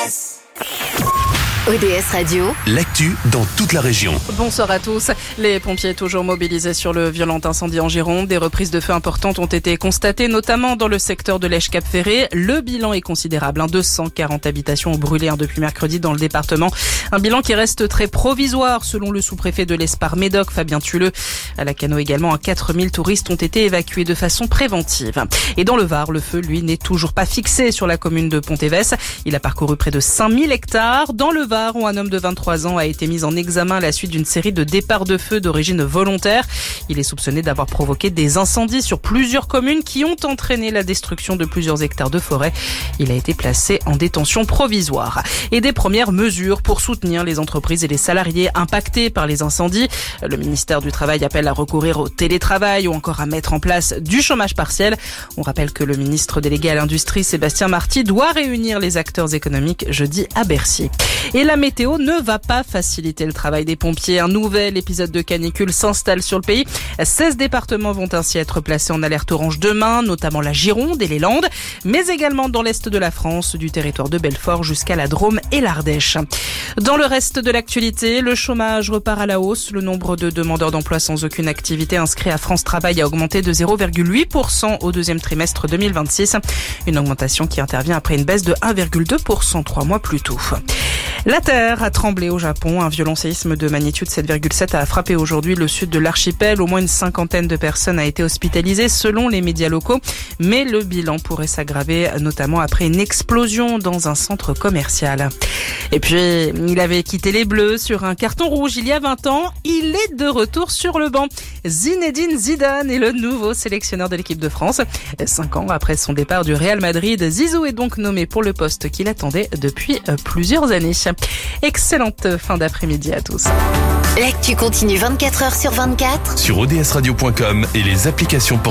ODS Radio, l'actu dans toute la région. Bonsoir à tous. Les pompiers toujours mobilisés sur le violent incendie en Gironde. Des reprises de feu importantes ont été constatées, notamment dans le secteur de l'Esch-Cap-Ferré. Le bilan est considérable. 240 habitations ont brûlé depuis mercredi dans le département. Un bilan qui reste très provisoire, selon le sous-préfet de l'Espar-Médoc, Fabien Tulleux. À la Cano également, 4000 touristes ont été évacués de façon préventive. Et dans le Var, le feu, lui, n'est toujours pas fixé sur la commune de Pontévès. Il a parcouru près de 5000 hectares. Dans le Var, où un homme de 23 ans a été mis en examen à la suite d'une série de départs de feu d'origine volontaire. Il est soupçonné d'avoir provoqué des incendies sur plusieurs communes qui ont entraîné la destruction de plusieurs hectares de forêt. Il a été placé en détention provisoire. Et des premières mesures pour soutenir les entreprises et les salariés impactés par les incendies. Le ministère du Travail appelle à recourir au télétravail ou encore à mettre en place du chômage partiel. On rappelle que le ministre délégué à l'industrie, Sébastien Marty, doit réunir les acteurs économiques jeudi à Bercy. Et la météo ne va pas faciliter le travail des pompiers. Un nouvel épisode de canicule s'installe sur le pays. 16 départements vont ainsi être placés en alerte orange demain, notamment la Gironde et les Landes, mais également dans l'est de la France, du territoire de Belfort jusqu'à la Drôme et l'Ardèche. Dans le reste de l'actualité, le chômage repart à la hausse. Le nombre de demandeurs d'emploi sans aucune activité inscrits à France Travail a augmenté de 0,8% au deuxième trimestre 2026. Une augmentation qui intervient après une baisse de 1,2% 3 mois plus tôt. La terre a tremblé au Japon. Un violent séisme de magnitude 7,7 a frappé aujourd'hui le sud de l'archipel. Au moins une cinquantaine de personnes a été hospitalisée selon les médias locaux. Mais le bilan pourrait s'aggraver, notamment après une explosion dans un centre commercial. Et puis, il avait quitté les Bleus sur un carton rouge il y a 20 ans. Il est de retour sur le banc. Zinedine Zidane est le nouveau sélectionneur de l'équipe de France. 5 ans après son départ du Real Madrid, Zizou est donc nommé pour le poste qu'il attendait depuis plusieurs années. Excellente fin d'après-midi à tous. l'actu continue 24 heures sur 24 Sur odsradio.com et les applications